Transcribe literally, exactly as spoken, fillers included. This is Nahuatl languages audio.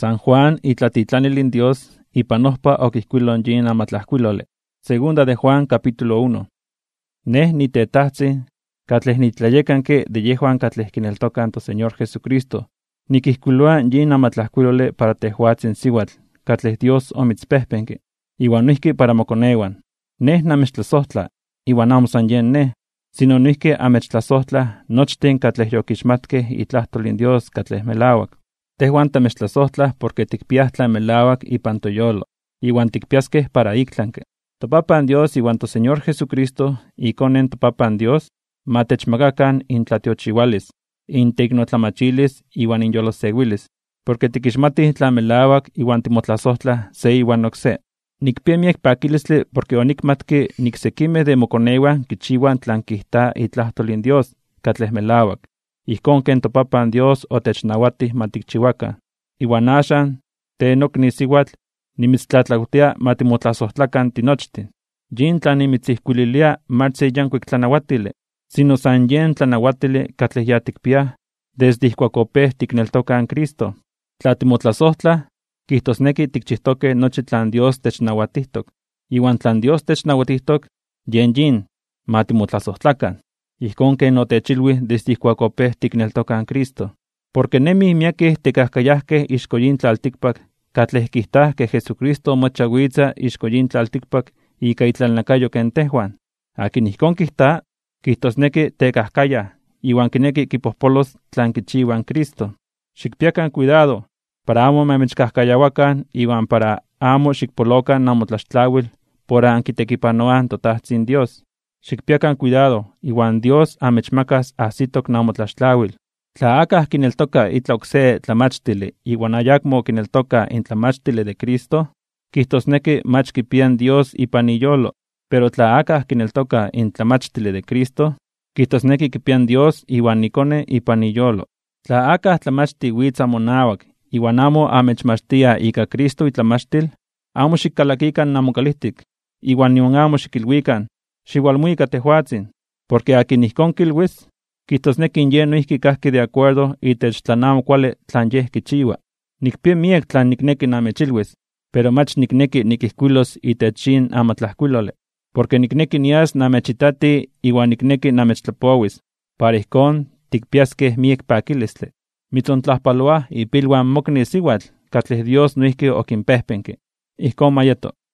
San Juan itlatitlanilin Dios ipanohpa okihkuilon yin amatlahkuilole. Segunda de Juan capítulo uno. Neh nitetahtzin, katleh nitlayekanke de yehuan katleh kineltokan to Señor Jesucristo. Nikihkuiloa yin amatlahkuilole para tehuatzin siwatl, katleh Dios omitzpehpenke, iwan noihki para mokonewan. Neh namechtlasohtla, iwan amo san yen neh, sino noihki amechtlasohtla nochten katleh yokixmatkeh itlahtolin Dios katleh melawak. Tehuan tamechtlasohtla porque tikpiah tlan melawak ipan toyolo, iwan tikpiaskeh para iktlanke. Topapan Dios iwan to Señor Jesucristo, ikonen topapan Dios, matechmagakan intlatiochiwalis, inteiknotlamachilis iwan inyolosewilis, porque tikixmatih tlan melawak iwan timotlasohtla se iwan okse. Nikpia miek pakilistli porque onikmatki niksekimeh de mokonewan kichiwan tlan kihta itlahtolin Dios, katleh melawak. Ijkon ken topapan Dios otechnawatih matikchiwakan. Iwan axan, te nokni siwatl, nimitztlatlautia matimotlasohtlakan tinochtin. Yin tlan nimitzihkuililia marse yankuik tlanawatili, sino san yen tlanawatili katleh ya tikpiah, desde ijkuak opeh tikneltokan Cristo. Tla timotlasohtlah, kihtosneki tikchihtoke nochi tlan Dios technawatihtok. Iwan tlan Dios technawatihtok, yen yin, matimotlasohtlakan. Ijkon ken otechilui desde ijkuak opeh tikneltokan Cristo. Porque nemih miakeh tekahkayahkeh ixko yin tlaltikpak, katleh kihtah ke Jesucristo mochawitza ixko yin tlaltikpak ika itlalnakayo ken tehuan. Akin ijkon kihta, kihtosneki tekahkayah, iwan kineki kipohpolos tlan kichiwan Cristo. Xikpiakan cuidado, para amo mamechkahkayawakan iwan para amo xikpolokan namotlaxtlawil por ankitekipanoan totahtzin Dios. Xikpiakan cuidado, iwan Dios amechmakas ahsitok namotlaxtlawil. Tla akah kineltoka itla okse tlamachtili iwan ayakmo kineltoka in tlamachtili de Cristo, kihtosneki mach kipian Dios ipan iyolo, pero tla akah kineltoka in tlamachtili de Cristo, kihtosneki kipian Dios iwan ikone ipan iyolo. Tla akah tlamachti witza monawak, iwan amo amechmachtia ika Cristo itlamachtil, amo xikkalakikan namokalihtik, iwan nion amo xikilwikan, xiualmuika tehuatzin, porque akin ijkon kilwis, kihtosneki yen noihki kahki de acuerdo itech tlan amo kuali tlan yeh kichiwa. Nikpia miek tlan nikneki namechilwis, pero mach nikneki nikihkuilos itech yin amatlahkuilole, porque nikneki nias namechitati iwan nikneki namechtlapowis, para ijkon tikpiaskeh miek pakilistli. Mitzontlahpaloah ipiluan mokni siwatl, katleh Dios noihki okinpehpenki. Ijkon mayeto.